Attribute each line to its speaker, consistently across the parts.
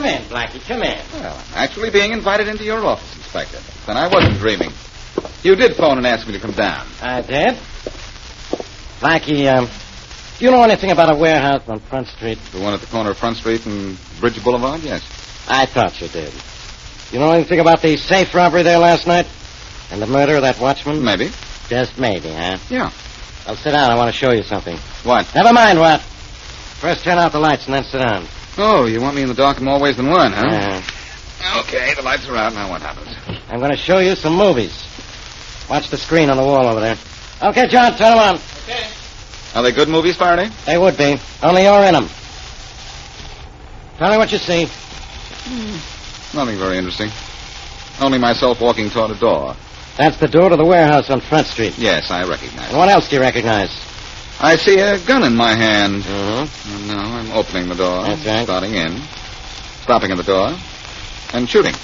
Speaker 1: Come in, Blackie, come in.
Speaker 2: Well, I'm actually being invited into your office, Inspector. Then I wasn't dreaming. You did phone and ask me to come down.
Speaker 1: I did. Blackie, do you know anything about a warehouse on Front Street?
Speaker 2: The one at the corner of Front Street and Bridge Boulevard? Yes.
Speaker 1: I thought you did. You know anything about the safe robbery there last night? And the murder of that watchman?
Speaker 2: Maybe.
Speaker 1: Just maybe, huh?
Speaker 2: Yeah.
Speaker 1: Well, sit down. I want to show you something.
Speaker 2: What?
Speaker 1: Never mind what. First turn out the lights and then sit down.
Speaker 2: Oh, you want me in the dark in more ways than one, huh?
Speaker 1: Yeah.
Speaker 2: Okay, the lights are out. Now what happens?
Speaker 1: I'm going to show you some movies. Watch the screen on the wall over there. Okay, John, turn them on.
Speaker 3: Okay.
Speaker 2: Are they good movies, Faraday?
Speaker 1: They would be. Only you're in them. Tell me what you see.
Speaker 2: Nothing very interesting. Only myself walking toward a door.
Speaker 1: That's the door to the warehouse on Front Street.
Speaker 2: Yes, I recognize
Speaker 1: And
Speaker 2: it.
Speaker 1: what else do you recognize?
Speaker 2: I see a gun in my hand.
Speaker 1: Mm-hmm.
Speaker 2: And now I'm opening the door.
Speaker 1: That's right.
Speaker 2: Starting in. Stopping at the door. And shooting.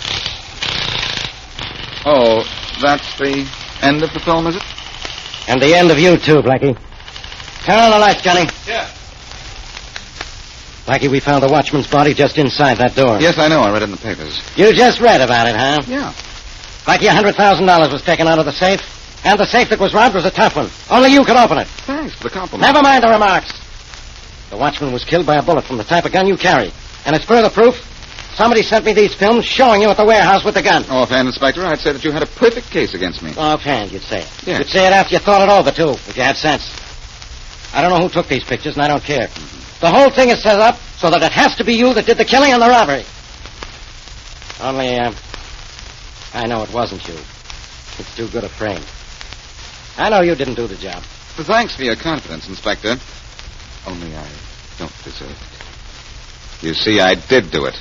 Speaker 2: Oh, that's the end of the film, is it?
Speaker 1: And the end of you, too, Blackie. Turn on the lights, Johnny.
Speaker 3: Yeah.
Speaker 1: Blackie, we found the watchman's body just inside that door.
Speaker 2: Yes, I know. I read it in the papers.
Speaker 1: You just read about it, huh?
Speaker 2: Yeah.
Speaker 1: Blackie, $100,000 was taken out of the safe. And the safe that was robbed was a tough one. Only you could open it.
Speaker 2: Thanks for the compliment.
Speaker 1: Never mind the remarks. The watchman was killed by a bullet from the type of gun you carry. And as further proof, somebody sent me these films showing you at the warehouse with the gun.
Speaker 2: Offhand, Inspector, I'd say that you had a perfect case against me.
Speaker 1: Offhand, you'd say it.
Speaker 2: Yes.
Speaker 1: You'd say it after you thought it over, too, if you had sense. I don't know who took these pictures, and I don't care. The whole thing is set up so that it has to be you that did the killing and the robbery. Only, I know it wasn't you. It's too good a frame. I know you didn't do the job.
Speaker 2: Well, thanks for your confidence, Inspector. Only I don't deserve it. You see, I did do it.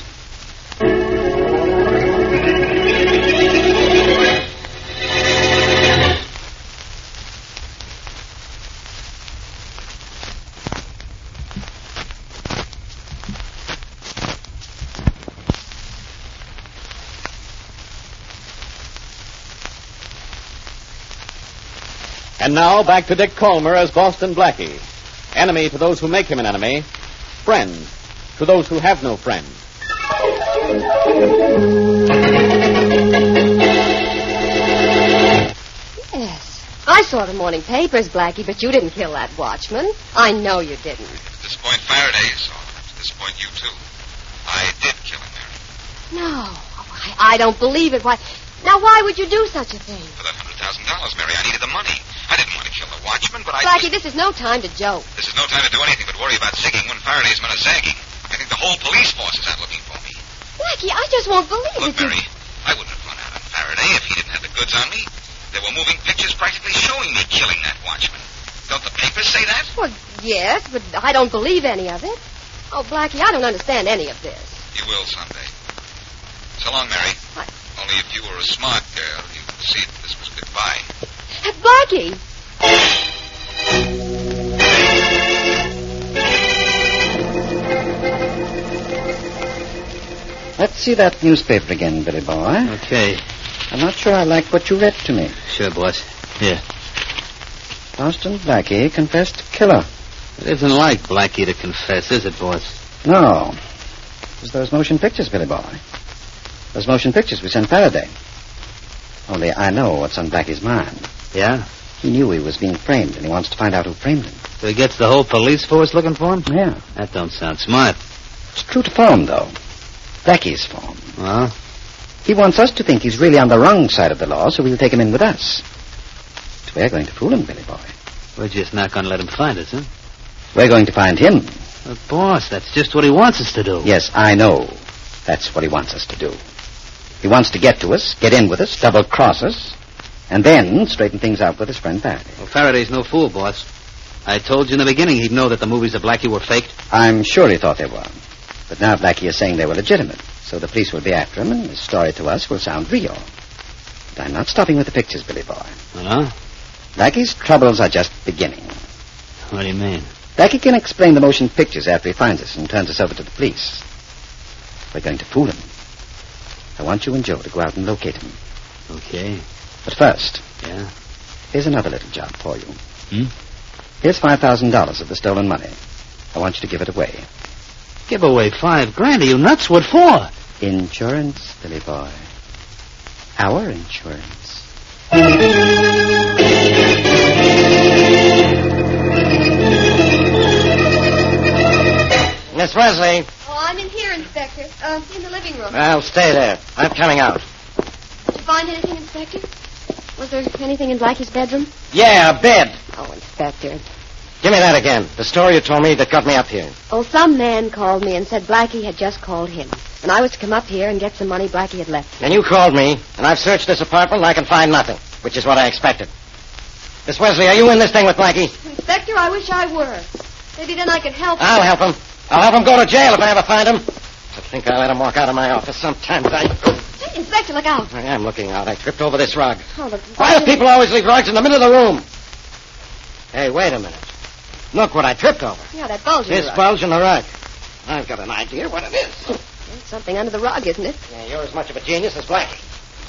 Speaker 4: And now, back to Dick Colmer as Boston Blackie. Enemy to those who make him an enemy. Friend to those who have no friend.
Speaker 5: Yes. I saw the morning papers, Blackie, but you didn't kill that watchman. I know you didn't.
Speaker 2: At this point, Faraday saw it. At this point, you too. I did kill him, Mary.
Speaker 5: No. I don't believe it. Why? Now, why would you do such a thing?
Speaker 2: For that $100,000, Mary, I needed the money. I didn't want to kill the watchman, but
Speaker 5: Blackie, this is no time to joke.
Speaker 2: This is no time to do anything but worry about zigging when Faraday's men are zagging. I think the whole police force is out looking for me.
Speaker 5: Blackie, I just won't believe
Speaker 2: Look,
Speaker 5: it.
Speaker 2: Mary, I wouldn't have run out on Faraday if he didn't have the goods on me. There were moving pictures practically showing me killing that watchman. Don't the papers say that?
Speaker 5: Well, yes, but I don't believe any of it. Oh, Blackie, I don't understand any of this.
Speaker 2: You will someday. So long, Mary.
Speaker 5: What?
Speaker 2: Only if you were a smart girl, you'd see that this was goodbye.
Speaker 5: Blackie!
Speaker 6: Let's see that newspaper again, Billy Boy.
Speaker 1: Okay.
Speaker 6: I'm not sure I like what you read to me.
Speaker 1: Sure, boss. Here.
Speaker 6: Boston Blackie confessed killer.
Speaker 1: It isn't like Blackie to confess, is it, boss?
Speaker 6: No. It was those motion pictures, Billy Boy. Those motion pictures we sent Faraday. Only I know what's on Blackie's mind.
Speaker 1: Yeah?
Speaker 6: He knew he was being framed, and he wants to find out who framed him.
Speaker 1: So he gets the whole police force looking for him?
Speaker 6: Yeah.
Speaker 1: That don't sound smart.
Speaker 6: It's true to form, though. Blackie's form.
Speaker 1: Well?
Speaker 6: He wants us to think he's really on the wrong side of the law, so we'll take him in with us. But we're going to fool him, Billy Boy.
Speaker 1: We're just not going to let him find us, huh?
Speaker 6: We're going to find him.
Speaker 1: But, boss, that's just what he wants us to do.
Speaker 6: Yes, I know. That's what he wants us to do. He wants to get to us, get in with us, double-cross us, and then straighten things out with his friend Faraday.
Speaker 1: Well, Faraday's no fool, boss. I told you in the beginning he'd know that the movies of Blackie were faked.
Speaker 6: I'm sure he thought they were. But now Blackie is saying they were legitimate, so the police will be after him, and his story to us will sound real. But I'm not stopping with the pictures, Billy Boy.
Speaker 1: Huh?
Speaker 6: Blackie's troubles are just beginning.
Speaker 1: What do you mean?
Speaker 6: Blackie can explain the motion pictures after he finds us and turns us over to the police. We're going to fool him. I want you and Joe to go out and locate him.
Speaker 1: Okay.
Speaker 6: But first,
Speaker 1: Yeah?
Speaker 6: here's another little job for you.
Speaker 1: Hmm?
Speaker 6: Here's $5,000 of the stolen money. I want you to give it away.
Speaker 3: Give away $5,000? Are you nuts? What for?
Speaker 6: Insurance, Billy boy. Our insurance.
Speaker 1: Miss Wesley.
Speaker 5: Oh, I'm in here, Inspector. In the living room.
Speaker 1: Well, stay there. I'm coming out.
Speaker 5: Did you find anything, Inspector? Was there anything in Blackie's bedroom?
Speaker 1: Yeah, a bed.
Speaker 5: Oh, Inspector.
Speaker 1: Give me that again. The story you told me that got me up here.
Speaker 5: Oh, some man called me and said Blackie had just called him. And I was to come up here and get some money Blackie had left.
Speaker 1: And you called me, and I've searched this apartment and I can find nothing, which is what I expected. Miss Wesley, are you in this thing with Blackie?
Speaker 5: Inspector, I wish I were. Maybe then I could help
Speaker 1: I'll help him. I'll have him go to jail if I ever find him. To think I let him walk out of my office. Sometimes I...
Speaker 5: Hey, Inspector, look out.
Speaker 1: I am looking out. I tripped over this rug.
Speaker 5: Oh,
Speaker 1: Why do people always leave rugs in the middle of the room? Hey, wait a minute. Look what I tripped over.
Speaker 5: Yeah, that bulge in the
Speaker 1: This
Speaker 5: rug.
Speaker 1: bulge in the rug. I've got an idea what it is.
Speaker 5: It's something under the rug, isn't it?
Speaker 1: Yeah, you're as much of a genius as Blackie.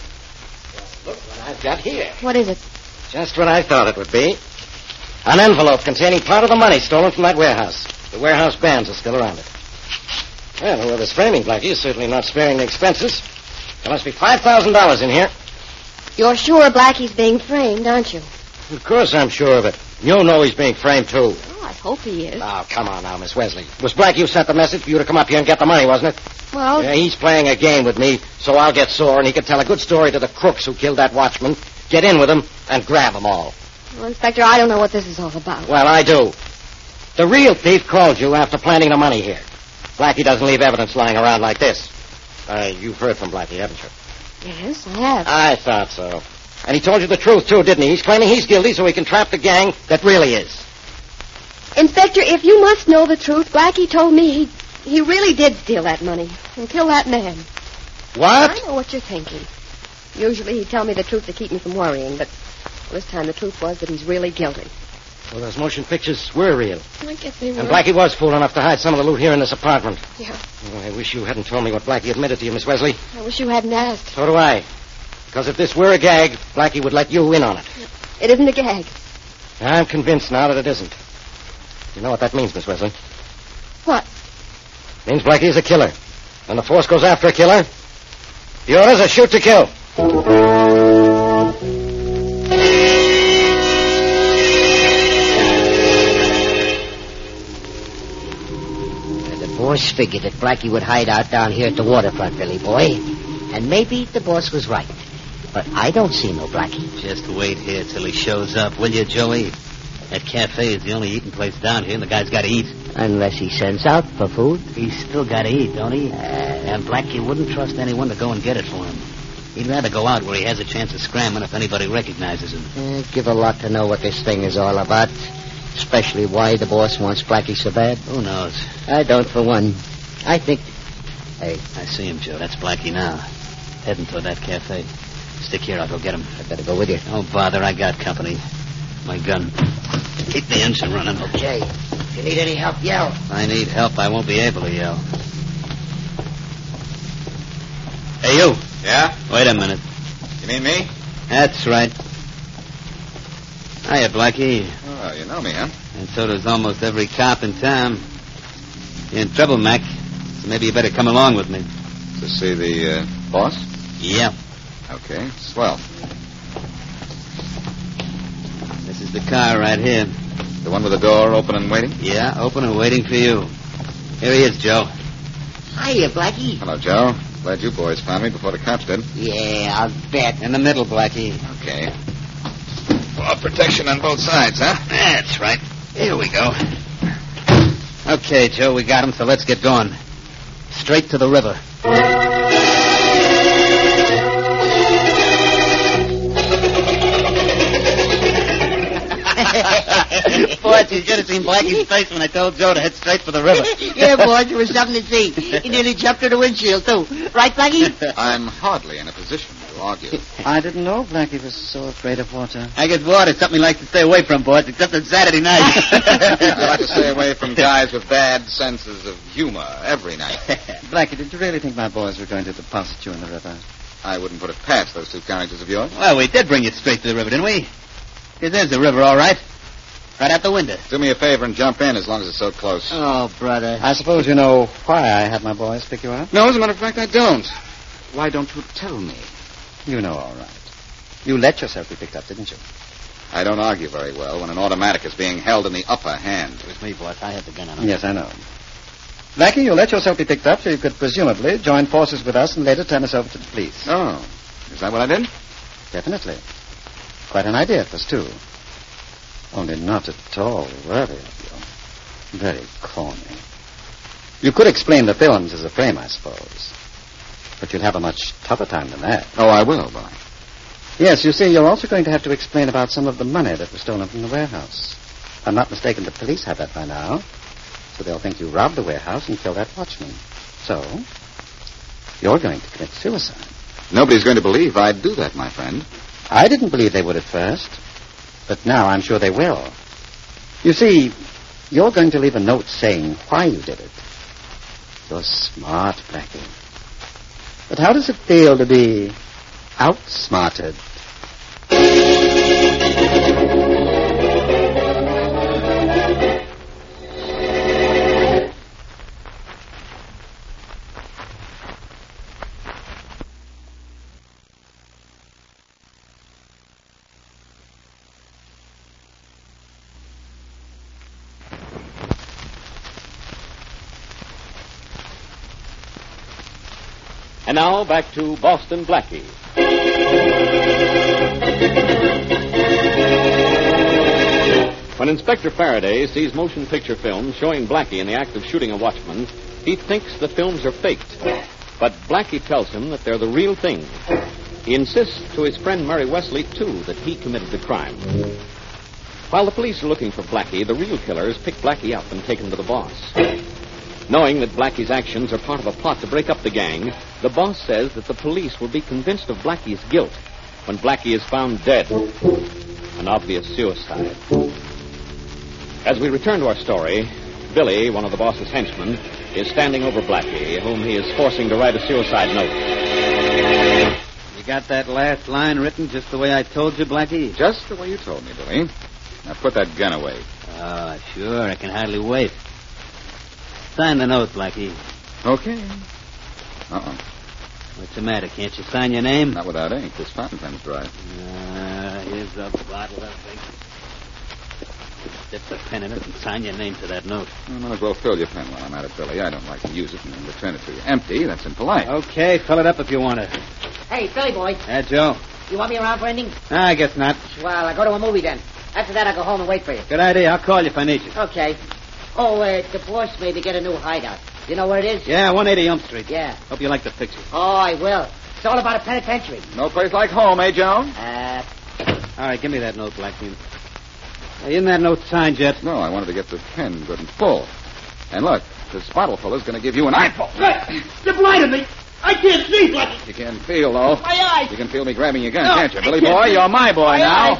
Speaker 1: Well, look what I've got here.
Speaker 5: What is it?
Speaker 1: Just what I thought it would be. An envelope containing part of the money stolen from that warehouse. The warehouse bands are still around it. Well, whoever's framing Blackie is certainly not sparing the expenses. There must be $5,000 in here.
Speaker 5: You're sure Blackie's being framed, aren't you?
Speaker 1: Of course I'm sure of it. You know he's being framed, too.
Speaker 5: Oh, I hope he is.
Speaker 1: Oh, come on now, Miss Wesley. It was Blackie who sent the message for you to come up here and get the money, wasn't it?
Speaker 5: Well,
Speaker 1: Yeah, he's playing a game with me, so I'll get sore and he can tell a good story to the crooks who killed that watchman, get in with them, and grab them all.
Speaker 5: well, Inspector, I don't know what this is all about.
Speaker 1: Well, I do. The real thief called you after planting the money here. Blackie doesn't leave evidence lying around like this. You've heard from Blackie, haven't you?
Speaker 5: Yes, I have.
Speaker 1: I thought so. And he told you the truth, too, didn't he? He's claiming he's guilty so he can trap the gang that really is.
Speaker 5: Inspector, if you must know the truth, Blackie told me he really did steal that money and kill that man.
Speaker 1: What?
Speaker 5: I know what you're thinking. Usually he'd tell me the truth to keep me from worrying, but this time the truth was that he's really guilty.
Speaker 1: Well, those motion pictures were real.
Speaker 5: I guess they were.
Speaker 1: And Blackie was fool enough to hide some of the loot here in this apartment.
Speaker 5: Yeah.
Speaker 1: Oh, I wish you hadn't told me what Blackie admitted to you, Miss Wesley.
Speaker 5: I wish you hadn't asked.
Speaker 1: So do I. Because if this were a gag, Blackie would let you in on it.
Speaker 5: It isn't a gag.
Speaker 1: I'm convinced now that it isn't. You know what that means, Miss Wesley?
Speaker 5: What?
Speaker 1: It means Blackie is a killer. When the force goes after a killer, the orders are shoot to kill.
Speaker 7: The boss figured that Blackie would hide out down here at the waterfront, Billy boy. And maybe the boss was right. But I don't see no Blackie.
Speaker 3: Just wait here till he shows up, will you, Joey? That cafe is the only eating place down here, and the guy's got to eat.
Speaker 7: Unless he sends out for food.
Speaker 3: He's still got to eat, don't he? And Blackie wouldn't trust anyone to go and get it for him. He'd rather go out where he has a chance of scramming if anybody recognizes him.
Speaker 7: Give a lot to know what this thing is all about. Especially why the boss wants Blackie so bad.
Speaker 3: Who knows?
Speaker 7: I don't, for one. I think... Hey,
Speaker 3: I see him, Joe. That's Blackie now. Heading toward that cafe. Stick here, I'll go get him.
Speaker 7: I better go with you.
Speaker 3: Don't bother, I got company. My gun. Keep the engine running.
Speaker 7: Okay. If you need any help, yell.
Speaker 3: If I need help, I won't be able to yell. Hey, you.
Speaker 2: Yeah?
Speaker 3: Wait a minute.
Speaker 2: You mean me?
Speaker 3: That's right. Hiya, Blackie.
Speaker 2: Oh, you know me, huh?
Speaker 3: And so does almost every cop in town. You're in trouble, Mac. So maybe you better come along with me.
Speaker 2: To see the, boss?
Speaker 3: Yeah.
Speaker 2: Okay, swell.
Speaker 3: This is the car right here.
Speaker 2: The one with the door open and waiting?
Speaker 3: Yeah, open and waiting for you. Here he is, Joe.
Speaker 7: Hiya, Blackie.
Speaker 2: Hello, Joe. Glad you boys found me before the cops did.
Speaker 7: Yeah, I'll bet.
Speaker 3: In the middle, Blackie.
Speaker 2: Okay. Well, protection on both sides, huh?
Speaker 3: That's right. Here we go. Okay, Joe, we got him, so let's get going. Straight to the river. Boys, you should have seen Blackie's face when I told Joe to head straight for the river.
Speaker 7: Yeah, boys, it was something to see. He nearly jumped through the windshield, too. Right, Blackie?
Speaker 2: I'm hardly in a position to argue.
Speaker 6: I didn't know Blackie was so afraid of water.
Speaker 3: I guess water's something he likes to stay away from, boys, except on Saturday night.
Speaker 2: I like to stay away from guys with bad senses of humor every night.
Speaker 6: Blackie, did you really think my boys were going to deposit you in the river?
Speaker 2: I wouldn't put it past those two characters of yours.
Speaker 3: Well, we did bring you straight to the river, didn't we? Because there's the river, all right. Right out the window.
Speaker 2: Do me a favor and jump in as long as it's so close.
Speaker 3: Oh, brother.
Speaker 6: I suppose you know why I had my boys pick you up?
Speaker 2: No, as a matter of fact, I don't. Why don't you tell me?
Speaker 6: You know all right. You let yourself be picked up, didn't you?
Speaker 2: I don't argue very well when an automatic is being held in the upper hand.
Speaker 3: It was me, boss. I had the gun on him.
Speaker 6: Yes, I know. Blackie, you let yourself be picked up so you could presumably join forces with us and later turn us over to the police.
Speaker 2: Oh, is that what I did?
Speaker 6: Definitely. Quite an idea it was, too. Only not at all worthy of you. Very corny. You could explain the films as a frame, I suppose. But you'll have a much tougher time than that.
Speaker 2: Oh, I will, Billy.
Speaker 6: Yes, you see, you're also going to have to explain about some of the money that was stolen from the warehouse. If I'm not mistaken, the police have that by now. So they'll think you robbed the warehouse and killed that watchman. So, you're going to commit suicide.
Speaker 2: Nobody's going to believe I'd do that, my friend.
Speaker 6: I didn't believe they would at first. But now I'm sure they will. You see, you're going to leave a note saying why you did it. You're smart, Blackie. But how does it feel to be outsmarted?
Speaker 4: And now back to Boston Blackie. When Inspector Faraday sees motion picture films showing Blackie in the act of shooting a watchman, he thinks the films are faked. But Blackie tells him that they're the real thing. He insists to his friend Murray Wesley, too, that he committed the crime. While the police are looking for Blackie, the real killers pick Blackie up and take him to the boss. Knowing that Blackie's actions are part of a plot to break up the gang, the boss says that the police will be convinced of Blackie's guilt when Blackie is found dead. An obvious suicide. As we return to our story, Billy, one of the boss's henchmen, is standing over Blackie, whom he is forcing to write a suicide note.
Speaker 3: You got that last line written just the way I told you, Blackie?
Speaker 2: Just the way you told me, Billy. Now put that gun away.
Speaker 3: Oh, sure. I can hardly wait. Sign the note, Blackie.
Speaker 2: Okay. Uh-oh.
Speaker 3: What's the matter? Can't you sign your name?
Speaker 2: Not without ink. This fountain pen's dry.
Speaker 3: Here's a bottle of ink. Dip the pen in it and sign your name to that note.
Speaker 2: I might as well fill your pen while I'm at it, Billy. I don't like to use it and then return it to you empty. That's impolite.
Speaker 3: Okay, fill it up if you want it.
Speaker 7: Hey, Billy boy,
Speaker 3: Yeah, Joe.
Speaker 7: you want me around for anything?
Speaker 3: I guess not.
Speaker 7: Well, I'll go to a movie then. After that, I'll go home and wait for you.
Speaker 3: Good idea. I'll call you if I need you.
Speaker 7: Okay. Oh, the boss made me get a new hideout. You know where it is?
Speaker 3: Yeah, 180 Elm Street.
Speaker 7: Yeah.
Speaker 3: Hope you like the picture.
Speaker 7: Oh, I will. It's all about a penitentiary.
Speaker 2: No place like home, eh, Joan?
Speaker 3: All right, give me that note, Blackie. Hey, isn't that note signed yet?
Speaker 2: No, I wanted to get the pen good and full. And look, this bottle fuller's going to give you an eyeful.
Speaker 8: You blinded me. I can't see, Blackie.
Speaker 2: You can feel, though.
Speaker 8: My eyes.
Speaker 2: You can feel me grabbing your gun,
Speaker 8: No,
Speaker 2: can't you?
Speaker 8: I
Speaker 2: Billy
Speaker 8: can't.
Speaker 2: boy, you're my boy
Speaker 8: My
Speaker 2: now.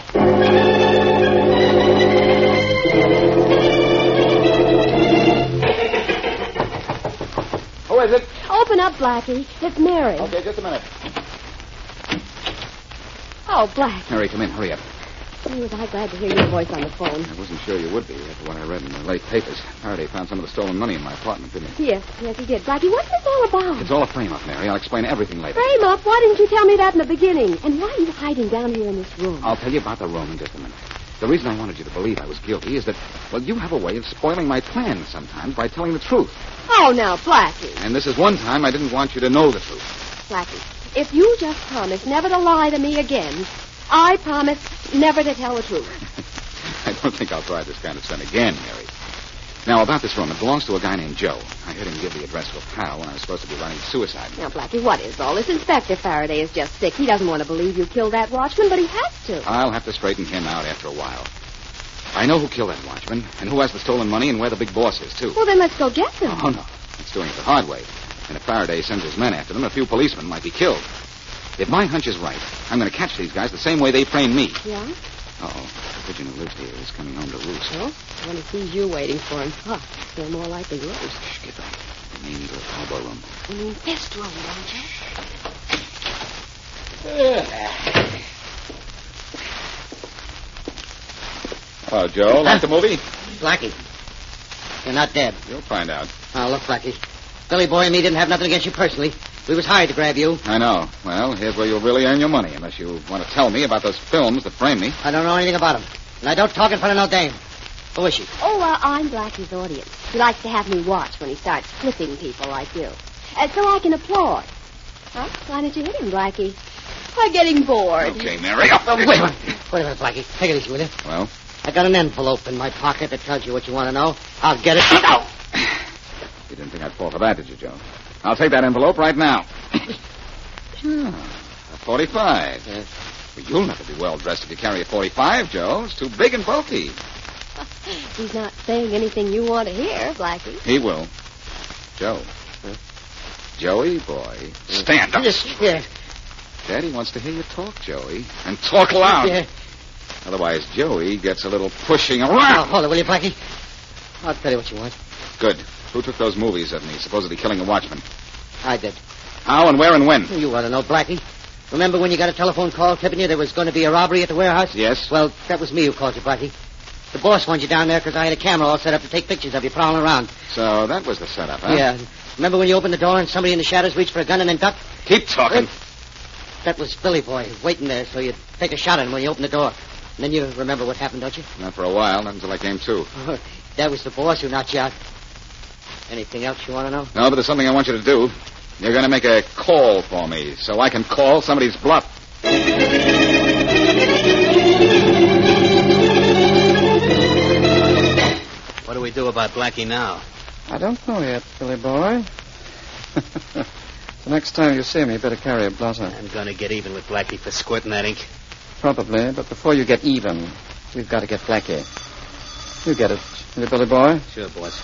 Speaker 2: Who is it?
Speaker 5: Open up, Blackie. It's Mary.
Speaker 2: Okay, just a minute.
Speaker 5: Oh, Blackie.
Speaker 2: Mary, come in. Hurry up.
Speaker 5: Was I glad to hear your voice on the phone.
Speaker 2: I wasn't sure you would be after what I read in the late papers. Faraday found some of the stolen money in my apartment, didn't he?
Speaker 5: Yes, he did. Blackie, what's this all about?
Speaker 2: It's all a frame-up, Mary. I'll explain everything later.
Speaker 5: Frame up? Why didn't you tell me that in the beginning? And why are you hiding down here in this room?
Speaker 2: I'll tell you about the room in just a minute. The reason I wanted you to believe I was guilty is that, well, you have a way of spoiling my plans sometimes by telling the truth.
Speaker 5: Oh, now, Blackie.
Speaker 2: And this is one time I didn't want you to know the truth.
Speaker 5: Blackie, if you just promise never to lie to me again, I promise never to tell the truth.
Speaker 2: I don't think I'll try this kind of stunt again, Mary. Now, about this room, it belongs to a guy named Joe. I heard him give the address to a pal when I was supposed to be running suicide.
Speaker 5: Now, Blackie, what is all this? Inspector Faraday is just sick. He doesn't want to believe you killed that watchman, but he has to.
Speaker 2: I'll have to straighten him out after a while. I know who killed that watchman, and who has the stolen money, and where the big boss is, too.
Speaker 5: Well, then let's go get them.
Speaker 2: Oh, no. It's doing it the hard way. And if Faraday sends his men after them, a few policemen might be killed. If my hunch is right, I'm going to catch these guys the same way they framed me.
Speaker 5: Yeah?
Speaker 2: Uh-oh. The pigeon who lives here is coming home to roost.
Speaker 5: Well, when he sees you waiting for him, they're more likely roast.
Speaker 2: Shh, get back. I mean the elbow room.
Speaker 5: You mean this room, don't you?
Speaker 2: Hello, Joe. Like the movie?
Speaker 1: Blackie, you're not dead.
Speaker 2: You'll find out.
Speaker 1: Oh, look, Blackie. Billy Boy and me didn't have nothing against you personally. We was hired to grab you.
Speaker 2: I know. Well, here's where you'll really earn your money, unless you want to tell me about those films that framed me.
Speaker 1: I don't know anything about them. And I don't talk in front of no dame. Who is she?
Speaker 5: Oh, I'm Blackie's audience. He likes to have me watch when he starts flipping people like you. So I can applaud. Huh? Why don't you hit him, Blackie? I'm getting bored.
Speaker 2: Okay, Mary.
Speaker 1: Wait a minute, Blackie. Take it easy, will you?
Speaker 2: Well?
Speaker 1: I got an envelope in my pocket that tells you what you want to know. I'll get it. No!
Speaker 2: You didn't think I'd fall for that, did you, Joe? I'll take that envelope right now. A 45. Well, you'll never be well dressed if you carry a 45, Joe. It's too big and bulky.
Speaker 5: He's not saying anything you want to hear, Blackie.
Speaker 2: He will. Joe. Joey, boy. Stand up.
Speaker 1: Yeah.
Speaker 2: Daddy wants to hear you talk, Joey. And talk loud.
Speaker 1: Yeah.
Speaker 2: Otherwise, Joey gets a little pushing
Speaker 1: Oh,
Speaker 2: around.
Speaker 1: hold it, will you, Blackie? I'll tell you what you want.
Speaker 2: Good. Who took those movies of me, supposedly killing a watchman?
Speaker 1: I did.
Speaker 2: How and where and when?
Speaker 1: You ought to know, Blackie. Remember when you got a telephone call tipping you there was going to be a robbery at the warehouse?
Speaker 2: Yes.
Speaker 1: Well, that was me who called you, Blackie. The boss wanted you down there because I had a camera all set up to take pictures of you prowling around.
Speaker 2: So that was the setup, huh?
Speaker 1: Yeah. Remember when you opened the door and somebody in the shadows reached for a gun and then ducked?
Speaker 2: Keep talking.
Speaker 1: That was Billy Boy waiting there so you'd take a shot at him when you opened the door. And then you remember what happened, don't you?
Speaker 2: Not for a while, not until I came to.
Speaker 1: That was the boss who knocked you out. Anything else you want to know?
Speaker 2: No, but there's something I want you to do. You're going to make a call for me so I can call somebody's bluff.
Speaker 3: What do we do about Blackie now?
Speaker 6: I don't know yet, Billy Boy. The next time you see me, you better carry a blotter.
Speaker 3: I'm going to get even with Blackie for squirting that ink.
Speaker 6: Probably, but before you get even, we've got to get Blackie. You get it, will you, Billy Boy?
Speaker 3: Sure, boss.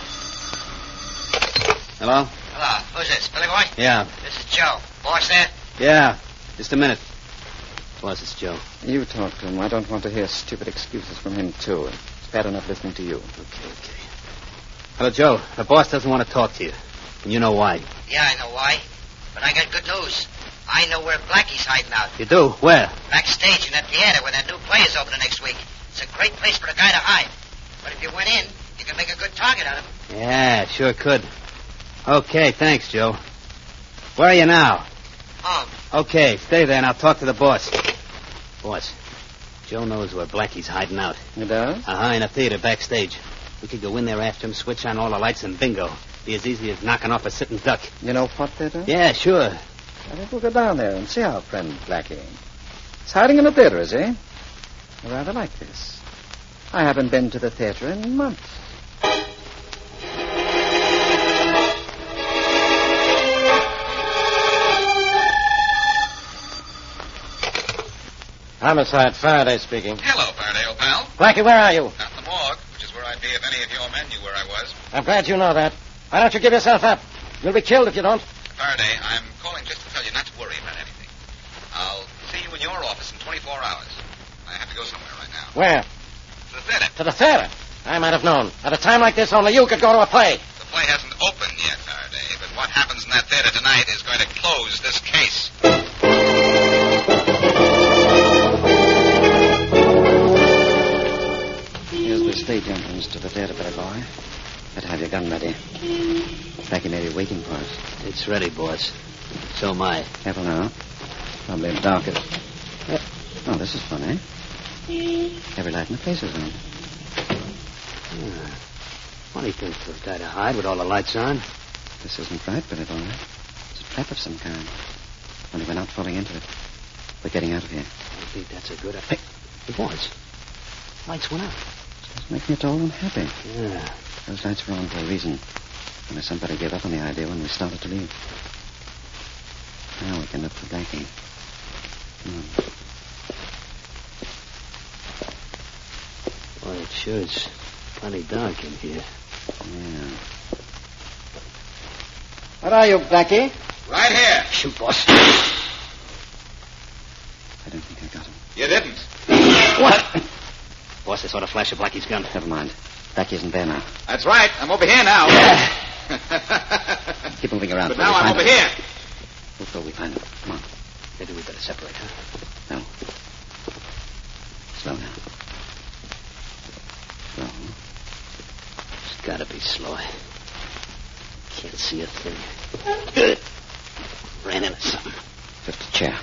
Speaker 3: Hello?
Speaker 1: Hello. Who's this, Billy Boy?
Speaker 3: Yeah.
Speaker 1: This is Joe. Boss there?
Speaker 3: Yeah. Just a minute. Boss, it's Joe.
Speaker 6: You talk to him. I don't want to hear stupid excuses from him, too. It's bad enough listening to you.
Speaker 3: Okay. Hello, Joe. The boss doesn't want to talk to you. And you know why.
Speaker 1: Yeah, I know why. But I got good news. I know where Blackie's hiding out.
Speaker 3: You do? Where?
Speaker 1: Backstage in that theater where that new play is opening next week. It's a great place for a guy to hide. But if you went in, you could make a good target out of him.
Speaker 3: Yeah, sure could. Okay, thanks, Joe. Where are you now?
Speaker 1: Home.
Speaker 3: Okay, stay there and I'll talk to the boss. Boss, Joe knows where Blackie's hiding out.
Speaker 6: He does?
Speaker 3: In a theater backstage. We could go in there after him, switch on all the lights, and bingo. Be as easy as knocking off a sitting duck.
Speaker 6: You know what theater?
Speaker 3: Yeah, sure.
Speaker 6: I think we'll go down there and see our friend Blackie. He's hiding in the theater, is he? I rather like this. I haven't been to the theater in months.
Speaker 1: Homicide, Faraday speaking.
Speaker 2: Hello, Faraday, old pal.
Speaker 1: Blackie, where are you?
Speaker 2: Out in the morgue, which is where I'd be if any of your men knew where I was.
Speaker 1: I'm glad you know that. Why don't you give yourself up? You'll be killed if you don't.
Speaker 2: Faraday, I'm calling just to tell you not to worry about anything. I'll see you in your office in 24 hours. I have to go somewhere right now.
Speaker 1: Where?
Speaker 2: To the theater.
Speaker 1: To the theater. I might have known. At a time like this, only you could go to a play.
Speaker 2: The play hasn't opened yet, Faraday, but what happens in that theater tonight is going to close this case.
Speaker 6: Here's the stage entrance to the theater, Billy Boy. Better have your gun ready. Blackie may be waiting for us.
Speaker 3: It's ready, boss. So am I.
Speaker 6: Careful now. Probably darkest. Oh, this is funny. Every light in the place is on.
Speaker 3: Funny thing for a guy to hide with all the lights on.
Speaker 6: This isn't right, Billy Boy. It's a trap of some kind. Only we're not falling into it. We're getting out of here.
Speaker 3: I think that's a good idea. It was. Lights went out.
Speaker 6: It's making me at all unhappy.
Speaker 3: Yeah.
Speaker 6: Those lights were on for a reason. Only somebody gave up on the idea when we started to leave. Now we can look for Blackie. Come on.
Speaker 3: Boy, it sure is plenty dark in here.
Speaker 6: Yeah. Where are you, Blackie?
Speaker 2: Right here.
Speaker 3: Shoot, boss.
Speaker 6: I don't think I got him.
Speaker 2: You didn't.
Speaker 3: What? Boss, I saw the flash of Blackie's gun.
Speaker 6: Never mind. Blackie isn't there now.
Speaker 2: That's right. I'm over here now.
Speaker 6: Keep moving around.
Speaker 2: But now I'm over here.
Speaker 6: Before we find him. Come on.
Speaker 3: Maybe we better separate, huh?
Speaker 6: No. Slow now.
Speaker 3: better be slow. Can't see a thing. Good. Ran into something.
Speaker 6: Just a chair.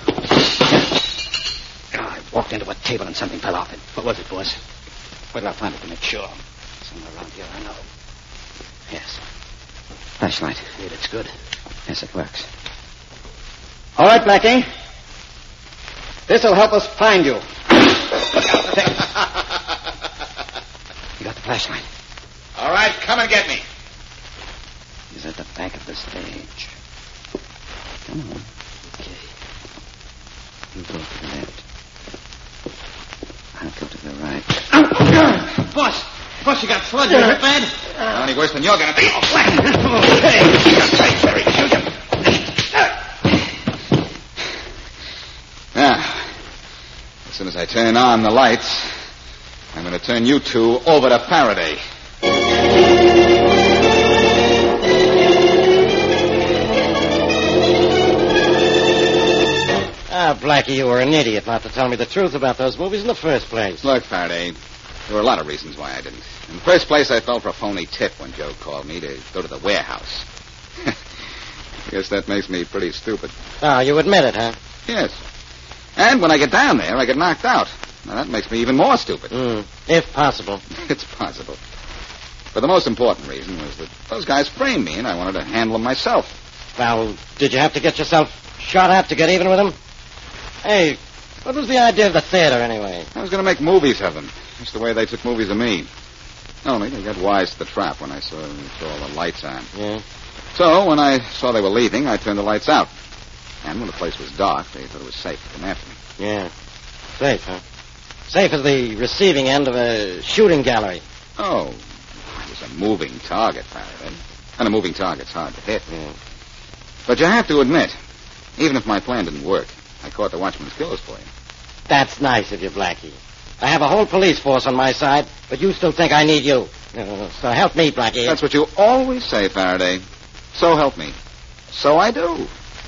Speaker 6: I walked into a table and something fell off it.
Speaker 3: What was it, boss?
Speaker 6: Where did I find it to make sure? Somewhere around here, I know. Yes. Flashlight.
Speaker 3: Yeah, that's good.
Speaker 6: Yes, it works. All right, Blackie. This'll help us find you. You got the flashlight.
Speaker 2: All right, come and get me.
Speaker 6: He's at the back of the stage. Come on.
Speaker 3: Okay.
Speaker 6: You go to the left. I'll go to the right.
Speaker 8: Boss, you got flooded. You hurt bad?
Speaker 2: Not any worse than you're going to be. Now, as soon as I turn on the lights, I'm going to turn you two over to Faraday.
Speaker 1: Ah, Blackie, you were an idiot not to tell me the truth about those movies in the first place.
Speaker 2: Look, Faraday, there were a lot of reasons why I didn't. In the first place, I fell for a phony tip when Joe called me to go to the warehouse. I guess that makes me pretty stupid.
Speaker 1: Oh, you admit it, huh?
Speaker 2: Yes. And when I get down there, I get knocked out. Now, that makes me even more stupid.
Speaker 1: If possible.
Speaker 2: It's possible. But the most important reason was that those guys framed me, and I wanted to handle them myself.
Speaker 1: Well, did you have to get yourself shot at to get even with them? Hey, what was the idea of the theater, anyway?
Speaker 2: I was going to make movies of them. That's the way they took movies of me. Only they got wise to the trap when I saw all the lights on.
Speaker 1: Yeah?
Speaker 2: So, when I saw they were leaving, I turned the lights out. And when the place was dark, they thought it was safe to come after me.
Speaker 1: Yeah. Safe, huh? Safe as the receiving end of a shooting gallery.
Speaker 2: Oh, I was a moving target, Faraday. And a moving target's hard to hit.
Speaker 1: Yeah.
Speaker 2: But you have to admit, even if my plan didn't work, I caught the watchman's killers for you.
Speaker 1: That's nice of you, Blackie. I have a whole police force on my side, but you still think I need you. So help me, Blackie.
Speaker 2: That's what you always say, Faraday. So help me. So I do.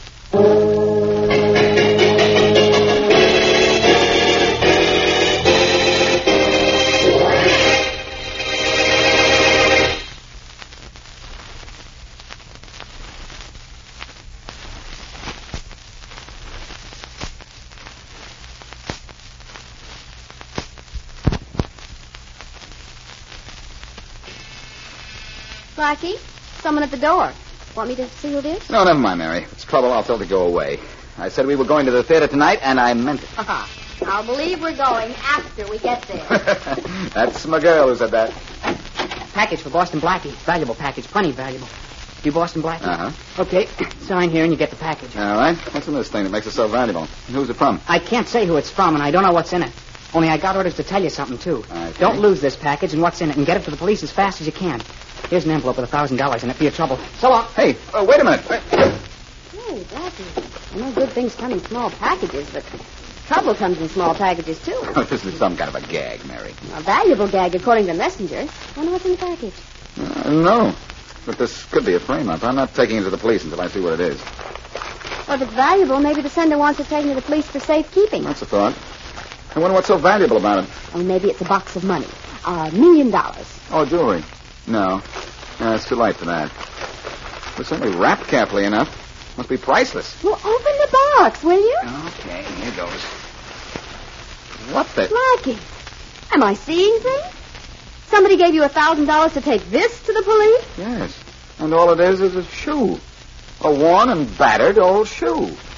Speaker 5: Blackie, someone at the door. Want me to see who it is?
Speaker 2: No, never mind, Mary. If it's trouble, I'll tell her to go away. I said we were going to the theater tonight, and I meant it.
Speaker 5: I'll believe we're going after we get there.
Speaker 2: That's my girl who said that.
Speaker 9: Package for Boston Blackie. Valuable package. Plenty valuable. You Boston Blackie?
Speaker 2: Uh-huh.
Speaker 9: Okay. Sign here and you get the package.
Speaker 2: All right. What's in this thing that makes it so valuable? And who's it from?
Speaker 9: I can't say who it's from, and I don't know what's in it. Only I got orders to tell you something, too.
Speaker 2: Okay.
Speaker 9: Don't lose this package and what's in it, and get it to the police as fast as you can. Here's an envelope with $1,000 in it for your trouble. So long.
Speaker 2: Hey, wait a minute. Wait.
Speaker 5: Hey, Blackie, I know good things come in small packages, but trouble comes in small packages, too.
Speaker 2: This is some kind of a gag, Mary.
Speaker 5: A valuable gag, according to the messenger. Wonder what's in the package.
Speaker 2: I don't know. But this could be a frame-up. I'm not taking it to the police until I see what it is.
Speaker 5: Well, if it's valuable, maybe the sender wants it taken to the police for safekeeping.
Speaker 2: That's a thought. I wonder what's so valuable about it.
Speaker 5: Or maybe it's a box of money. $1 million.
Speaker 2: Oh, jewelry. No. It's too light for that. But certainly wrapped carefully enough. Must be priceless.
Speaker 5: Well, open the box, will you?
Speaker 2: Okay, here goes. What the...
Speaker 5: Blackie, am I seeing things? Somebody gave you $1,000 to take this to the police?
Speaker 2: Yes. And all it is a shoe. A worn and battered old shoe.